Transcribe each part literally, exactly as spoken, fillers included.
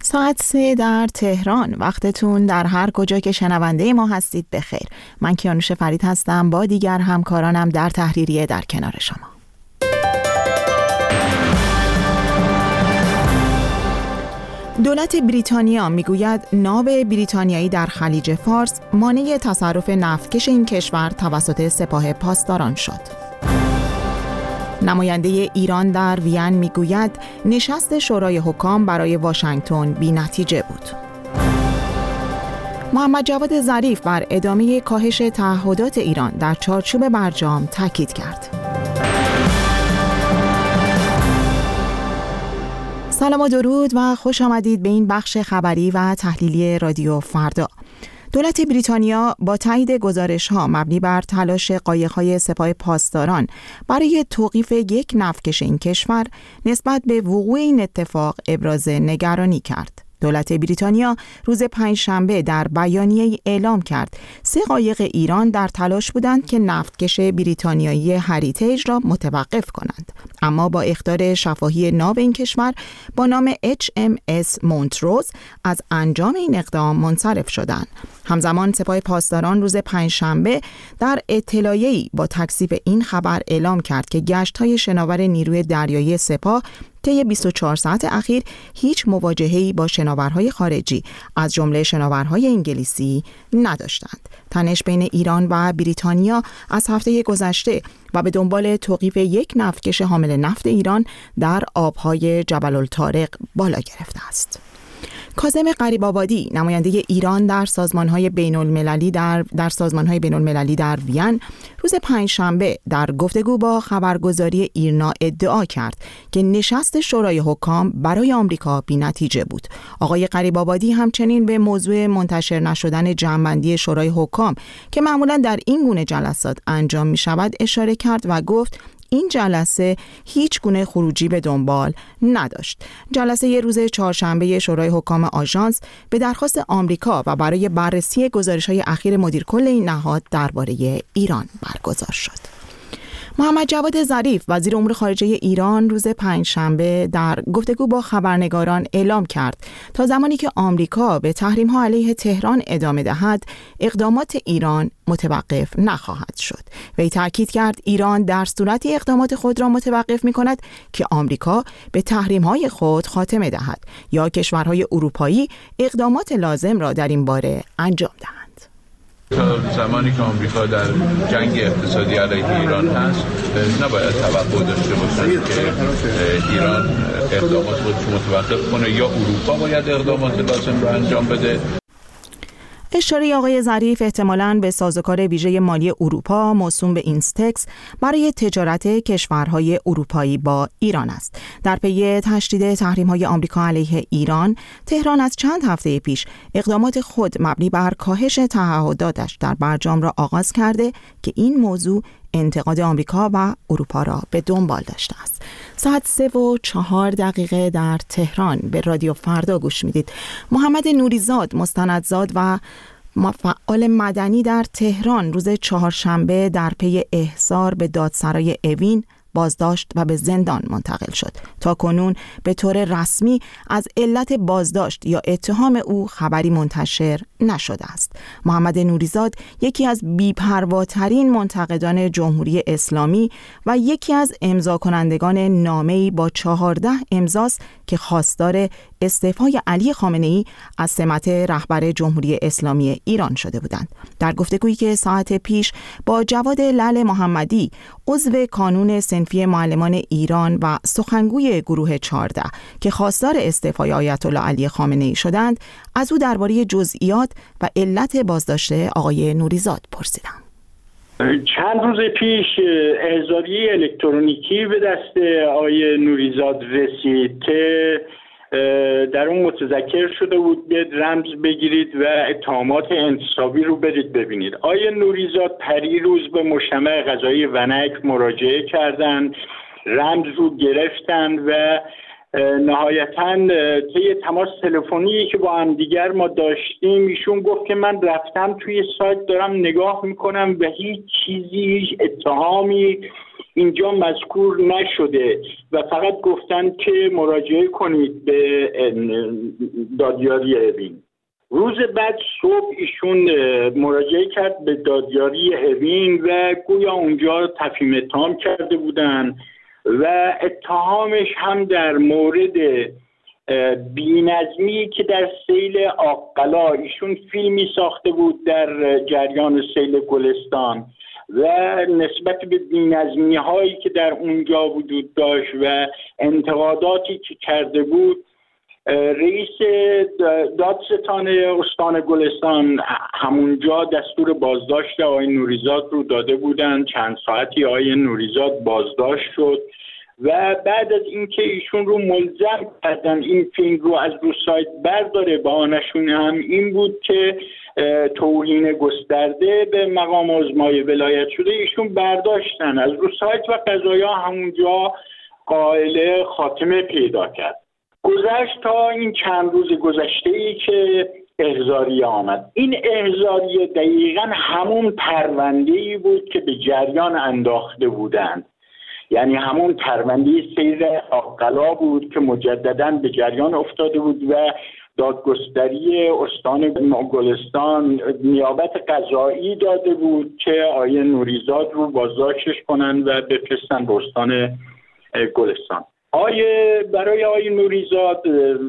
ساعت سه در تهران. وقتتون در هر کجا که شنونده ما هستید بخیر. من کیانوش فرید هستم با دیگر همکارانم در تحریریه در کنار شما. دولت بریتانیا میگوید ناو بریتانیایی در خلیج فارس مانع تصرف نفتکش این کشور توسط سپاه پاسداران شد. نماینده ایران در وین میگوید نشست شورای حکام برای واشنگتن بی نتیجه بود. محمد جواد ظریف بر ادامه کاهش تعهدات ایران در چارچوب برجام تاکید کرد. سلام و درود و خوش آمدید به این بخش خبری و تحلیلی رادیو فردا. دولت بریتانیا با تایید گزارش‌ها مبنی بر تلاش قایق‌های سپاه پاسداران برای توقیف یک نفتکش این کشور نسبت به وقوع این اتفاق ابراز نگرانی کرد. دولت بریتانیا روز پنجشنبه در بیانیه‌ای اعلام کرد سه قایق ایران در تلاش بودند که نفتکش بریتانیایی هریتیج را متوقف کنند، اما با اخطار شفاهی ناو این کشور با نام اچ ام اس مونتروز از انجام این اقدام منصرف شدند. همزمان سپاه پاسداران روز پنجشنبه در اطلاعیه‌ای با تکذیب این خبر اعلام کرد که گشت‌های شناور نیروی دریایی سپاه طی بیست و چهار ساعت اخیر هیچ مواجهه‌ای با شناورهای خارجی از جمله شناورهای انگلیسی نداشتند. تنش بین ایران و بریتانیا از هفته گذشته و به دنبال توقیف یک نفتکش حامل نفت ایران در آبهای جبل الطارق بالا گرفته است. کاظم غریب‌آبادی نماینده ایران در سازمان‌های بین‌المللی در در سازمان‌های بین‌المللی در وین روز پنجشنبه در گفتگو با خبرگزاری ایرنا ادعا کرد که نشست شورای حکام برای آمریکا بی‌نتیجه بود. آقای غریب‌آبادی همچنین به موضوع منتشر نشدن جمع‌بندی شورای حکام که معمولاً در این گونه جلسات انجام می‌شود اشاره کرد و گفت این جلسه هیچ گونه خروجی به دنبال نداشت. جلسه ی روز چهارشنبه شورای حکام آژانس به درخواست آمریکا و برای بررسی گزارش‌های اخیر مدیر کل این نهاد درباره ایران برگزار شد. محمد جواد ظریف وزیر امور خارجه ایران روز پنجشنبه در گفتگو با خبرنگاران اعلام کرد تا زمانی که آمریکا به تحریم‌ها علیه تهران ادامه دهد اقدامات ایران متوقف نخواهد شد. وی تاکید کرد ایران در صورتی اقدامات خود را متوقف می‌کند که آمریکا به تحریم‌های خود خاتمه دهد یا کشورهای اروپایی اقدامات لازم را در این باره انجام دهند. تا زمانی که آمریکا در جنگ اقتصادی علیه ایران هست نباید توقع داشته باشند که ایران اقدامات خودش متوقف کنه یا اروپا باید اقدامات لازم را انجام بده. اشاره آقای ظریف احتمالاً به سازوکار ویژه مالی اروپا موسوم به اینستکس برای تجارت کشورهای اروپایی با ایران است. در پی تشدید تحریم‌های آمریکا علیه ایران، تهران از چند هفته پیش اقدامات خود مبنی بر کاهش تعهداتش در برجام را آغاز کرده که این موضوع انتقاد آمریکا و اروپا را به دنبال داشته است. ساعت سه و چهار دقیقه در تهران به رادیو فردا گوش میدید. محمد نوریزاد مستندزاد و فعال مدنی در تهران روز چهارشنبه در پی احضار به دادسرای اوین بازداشت و به زندان منتقل شد. تا کنون به طور رسمی از علت بازداشت یا اتهام او خبری منتشر نشده است. محمد نوریزاد یکی از بی‌پرواترین منتقدان جمهوری اسلامی و یکی از امضا کنندگان نامه‌ای با چهارده امضاست که خواستار استعفای علی خامنه‌ای از سمت رهبر جمهوری اسلامی ایران شده بودند. در گفتگویی که ساعت پیش با جواد لعل محمدی عضو کانون صنفی معلمان ایران و سخنگوی گروه چهارده که خواستار استعفای آیت الله علی خامنه‌ای شدند، از او درباره جزئیات و علت بازداشت آقای نوریزاد پرسیدم. چند روز پیش احضاریه الکترونیکی به دست آقای نوریزاد رسید که در اون متذکر شده بود بیاید رمز بگیرید و اتهامات انتصابی رو برید ببینید. آقای نوریزاد پریروز به مجتمع قضایی ونک مراجعه کردند، رمز رو گرفتن و نهایتاً طی تماس تلفنی که با هم دیگر ما داشتیم ایشون گفت که من رفتم توی سایت دارم نگاه میکنم و هیچ چیزی، هیچ اتهامی اینجا مذکور نشده و فقط گفتن که مراجعه کنید به دادیاری اوین. روز بعد صبح ایشون مراجعه کرد به دادیاری اوین و گویا اونجا تفهیم اتهام کرده بودن و اتهامش هم در مورد بی‌نظمی که در سیل آقلا، ایشون فیلمی ساخته بود در جریان سیل گلستان و نسبت به بی‌نظمی هایی که در اونجا وجود داشت و انتقاداتی که کرده بود، رئیس دادستان استان گلستان همونجا دستور بازداشت آقای نوریزاد رو داده بودن. چند ساعتی آقای نوریزاد بازداشت شد و بعد از اینکه ایشون رو ملزم کردن این فیلم رو از رو سایت برداره، بهانه‌شون هم این بود که توهین گسترده به مقام عظمای ولایت شده، ایشون برداشتن از رو سایت و قضایا همونجا قائل خاتمه پیدا کرد. گذشت تا این چند روز گذشته‌ای که احضاریه آمد. این احضاریه دقیقاً همون پرونده‌ای بود که به جریان انداخته بودند، یعنی همون پرونده سیر آقلا بود که مجدداً به جریان افتاده بود و دادگستری استان گلستان نیابت قضایی داده بود که آیه نوریزاد رو بازداشتش کنن و بفرستن به استان گلستان. آیه برای آیه نوریزاد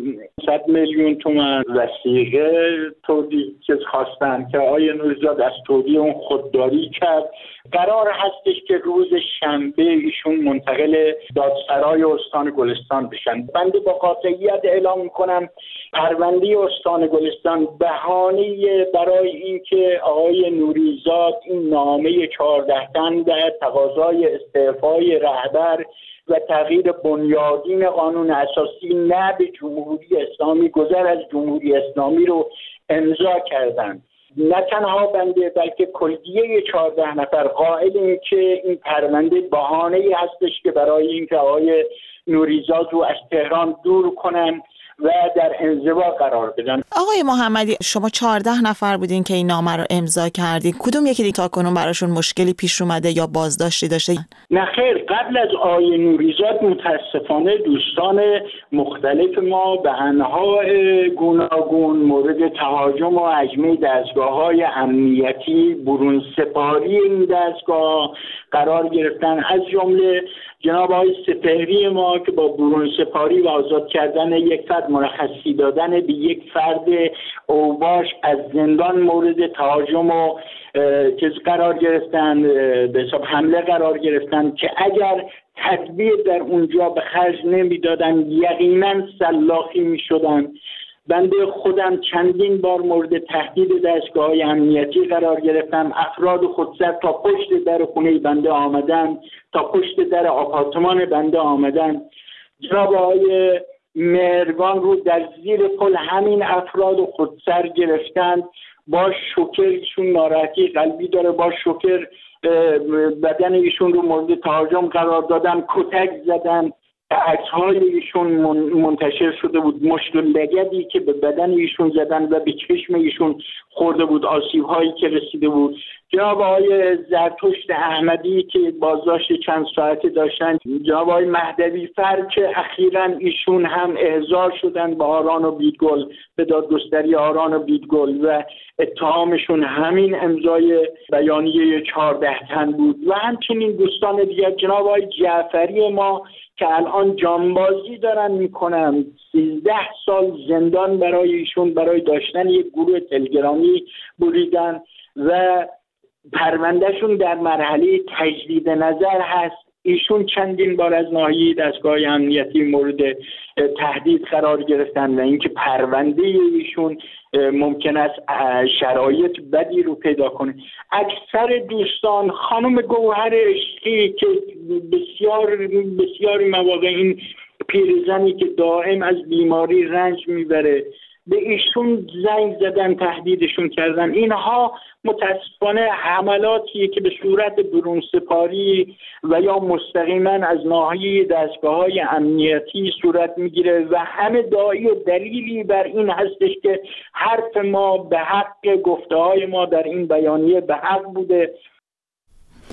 صد میلیون تومان وثیقه تودیع خواستن که آیه نوریزاد از تودیع اون خودداری کرد. قرار هستش که روز شنبه ایشون منتقل دادسرای استان گلستان بشن. بنده با قاطعیت اعلام میکنم پرونده استان گلستان بهانه برای اینکه آقای نوریزاد این نامه چهارده تن و تقاضای استعفای رهبر و تغییر بنیادین قانون اساسی نه به جمهوری اسلامی، گذر از جمهوری اسلامی رو امضا کردند. نه تنها بنده بلکه کلیه چهارده نفر قائل این که این پرونده بهانه‌ای هستش که برای اینکه آقای نوریزاد رو از تهران دور کنن و در انزوا قرار بدن. آقای محمدی، شما چهارده نفر بودین که این نامه رو امضا کردین. کدوم یکی دیگه تا کنون براشون مشکلی پیش اومده یا بازداشتی داشته؟ نه خیر، قبل از آقای نوریزاد متاسفانه دوستان مختلف ما به انواع گوناگون مورد تهاجم و هجمه دستگاه‌های امنیتی برون سپاری این دستگاه قرار گرفتن، از جمله جناب آقای سپهری ما که با برون سپاری و آزاد کردن یک فرد مرخصی دادن به یک فرد اوباش از زندان مورد تهاجم و چیز قرار گرفتن، به حساب حمله قرار گرفتن که اگر تدبیر در اونجا به خرج نمیدادن یقینا سلاخی میشدن. بنده خودم چندین بار مورد تهدید دستگاه‌های امنیتی قرار گرفتم. افراد خودسر تا پشت در خونه بنده آمدن، تا پشت در آپارتمان بنده آمدن. جناب آقای مهرگان رو در زیر پل همین افراد خودسر گرفتند. با شوکر، ایشون ناراحتی قلبی داره، با شوکر بدن ایشون رو مورد تهاجم قرار دادن، کتک زدن. عکس‌های ایشون منتشر شده بود، مشت و لگدی که به بدن ایشون زدن و به چشم ایشون خورده بود، آسیب‌هایی که رسیده بود. جناب آقای زرتشت احمدی که بازداشت چند ساعته داشتن، جناب آقای مهدوی فر که اخیراً ایشون هم احضار شدن به آران و بیدگل، به دادگستری آران و بیدگل و اتهامشون همین امضای بیانیه چهارده تن بود. و همچنین دوستان دیگر، جناب آقای جعفری ما که الان جانبازی دارن میکنن، سیزده سال زندان برای ایشون برای داشتن یک گروه تلگرامی بریدن و پروندهشون در مرحله تجدید نظر هست. ایشون چندین بار از ناحیه دستگاه امنیتی مورد تهدید قرار گرفتن و اینکه پرونده ایشون ممکن است شرایط بدی رو پیدا کنه. اکثر دوستان، خانم گوهر عشقی که بسیار بسیار مواقع این پیرزنی که دائم از بیماری رنج میبره، به ایشون زنگ زدن، تهدیدشون کردن. اینها متاسفانه حملاتیه که به صورت برون سپاری و یا مستقیما از ناحیه دستگاه‌های امنیتی صورت میگیره و همه داعی و دلیلی بر این هستش که حرف ما به حق، گفته‌های ما در این بیانیه به حق بوده.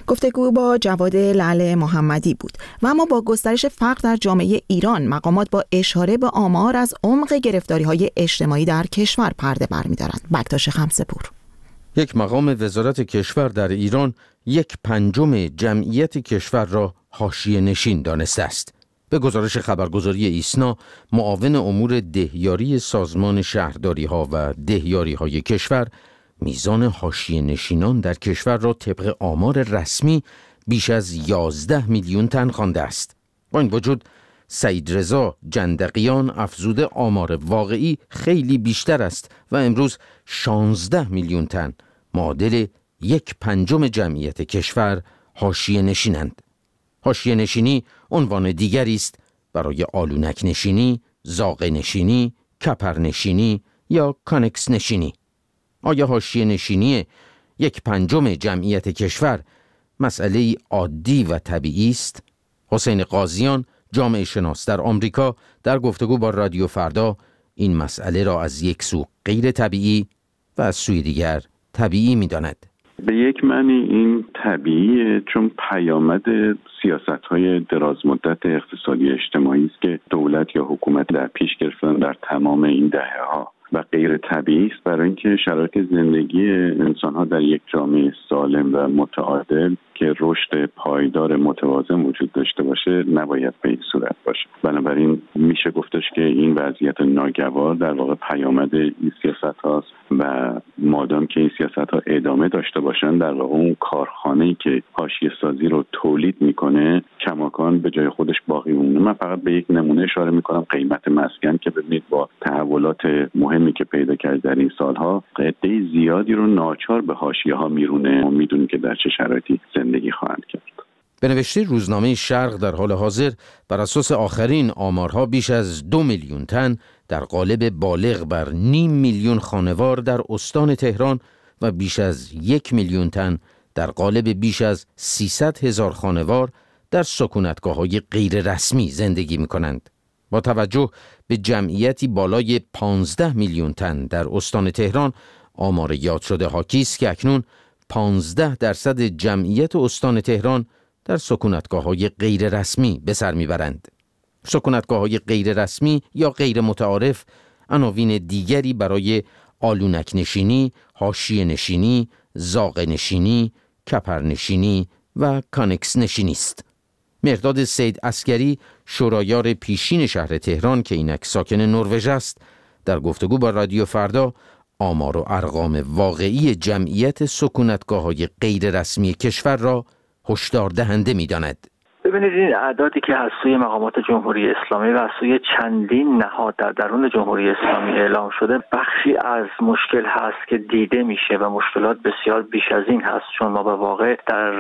گفتگو با جواد لعل محمدی بود. و اما با گسترش فقر در جامعه ایران، مقامات با اشاره به آمار از عمق گرفتاری‌های اجتماعی در کشور پرده برمی‌دارند. بکتاش خمسه‌پور. یک مقام وزارت کشور در ایران یک پنجم جمعیت کشور را حاشیه نشین دانسته است. به گزارش خبرگزاری ایسنا، معاون امور دهیاری سازمان شهرداری‌ها و دهیاری‌های کشور، میزان حاشیه نشینان در کشور را طبق آمار رسمی بیش از یازده میلیون تن خوانده است. با این وجود سعید رضا جندقیان افزوده آمار واقعی خیلی بیشتر است و امروز شانزده میلیون تن، معادل یک پنجم جمعیت کشور، حاشیه نشینند. حاشیه نشینی عنوان دیگری است برای آلونک نشینی، زاغه نشینی، کپر نشینی یا کانکس نشینی. آیا حاشیه نشینی یک پنجم جمعیت کشور مسئله عادی و طبیعی است؟ حسین قاضیان، جامعه شناس در آمریکا، در گفتگو با رادیو فردا این مسئله را از یک سو غیر طبیعی و از سوی دیگر طبیعی می داند. به یک معنی این طبیعیه، چون پیامد سیاست‌های درازمدت اقتصادی اجتماعی است که دولت یا حکومت در پیش گرفتن در تمام این دهه‌ها و غیر طبیعی است برای اینکه شرایط زندگی انسان‌ها در یک جامعه سالم و متعادل که رشد پایدار متوازن وجود داشته باشه نباید به این صورت باشه. بنابراین میشه گفتش که این وضعیت ناگوار در واقع پیامد این سیاست هاست و مادام که این سیاست ها ادامه داشته باشن، در واقع اون کارخانه‌ای که حاشیه سازی رو تولید میکنه کماکان به جای خودش باقی مونه. من فقط به یک نمونه اشاره میکنم، قیمت مسکن که ببینید با تحولات مهمی که پیدا کرد در این سالها عده زیادی رو ناچار به حاشیه ها میرونه و میدونیم که در چه شرایطی زندگی خواهند کرد. به نوشته روزنامه شرق در حال حاضر بر اساس آخرین آمارها بیش از دو میلیون تن در قالب بالغ بر نیم میلیون خانوار در استان تهران و بیش از یک میلیون تن در قالب بیش از سیصد هزار خانوار در سکونتگاه‌های غیر رسمی زندگی می‌کنند. با توجه به جمعیتی بالای پانزده میلیون تن در استان تهران، آمار یاد شده حاکی است که اکنون پانزده درصد جمعیت استان تهران در سکونتگاه‌های غیر رسمی به سر میبرند. سکونتگاه‌های غیر رسمی یا غیر متعارف عناوین دیگری برای آلونک نشینی، حاشیه نشینی، زاغه نشینی، کپر نشینی و کانکس نشینی است. مرداد سید عسکری، شورایار پیشین شهر تهران که اینک ساکن نروژ است، در گفتگو با رادیو فردا آمار و ارقام واقعی جمعیت سکونتگاه‌های غیر رسمی کشور را هشدار دهنده می‌داند. ببینید این اعدادی که از سوی مقامات جمهوری اسلامی و از سوی چندین نهاد در درون جمهوری اسلامی اعلام شده بخشی از مشکل هست که دیده میشه و مشکلات بسیار بیش از این هست، چون ما به واقع در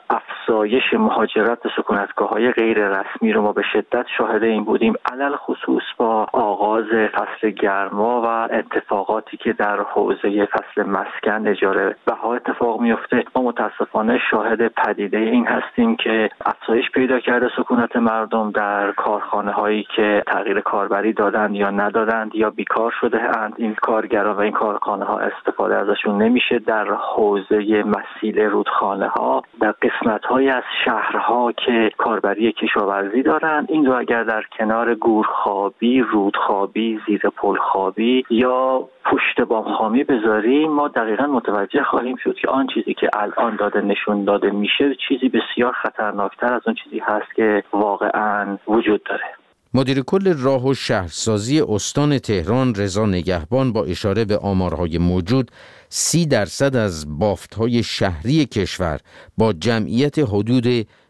افزایش مهاجرت به سکونتگاه‌های غیر رسمی رو ما به شدت شاهد این بودیم، علل خصوص با آغاز فصل گرما و اتفاقاتی که در حوزه فصل مسکن اجاره بها اتفاق میفته. ما متاسفانه شاهد پدیده این هستیم که افزایش پیدا کرده سکونت مردم در کارخانه هایی که تغییر کاربری دادند یا ندادند یا بیکار شده اند. این کارگران و این کارخانه ها استفاده ازشون نمیشه. در حوزه مسیل رودخانه ها، در قسمت های از شهرها که کاربری کشاورزی دارند، این رو اگر در کنار گورخوابی، رودخوابی، زیر پلخوابی یا پشت بامخامی بذاریم، ما دقیقاً متوجه خواهیم شد که آن چیزی که الان داده نشون داده میشه چیزی بسیار خطرناکتر از اون چیزی هست که واقعاً وجود داره. مدیر کل راه و شهرسازی استان تهران رضا نگهبان با اشاره به آمارهای موجود، سی درصد از بافت‌های شهری کشور با جمعیت حدود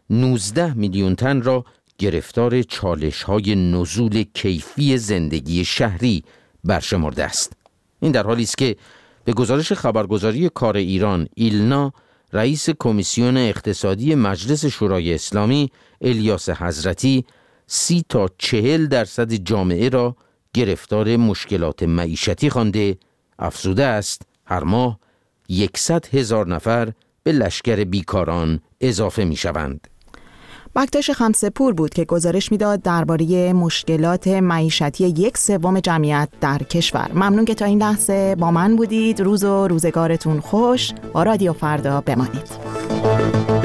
نوزده میلیون تن را گرفتار چالش‌های نزول کیفی زندگی شهری برشمرده است. این در حالی است که به گزارش خبرگزاری کار ایران ایلنا، رئیس کمیسیون اقتصادی مجلس شورای اسلامی الیاس حضرتی سی تا چهل درصد جامعه را گرفتار مشکلات معیشتی خوانده، افزوده است هر ماه یکصد هزار نفر به لشکر بیکاران اضافه می شوند. بکتاش خمسه‌پور بود که گزارش میداد درباره مشکلات معیشتی یک سوم جمعیت در کشور. ممنون که تا این لحظه با من بودید. روز و روزگارتون خوش. با رادیو فردا بمانید.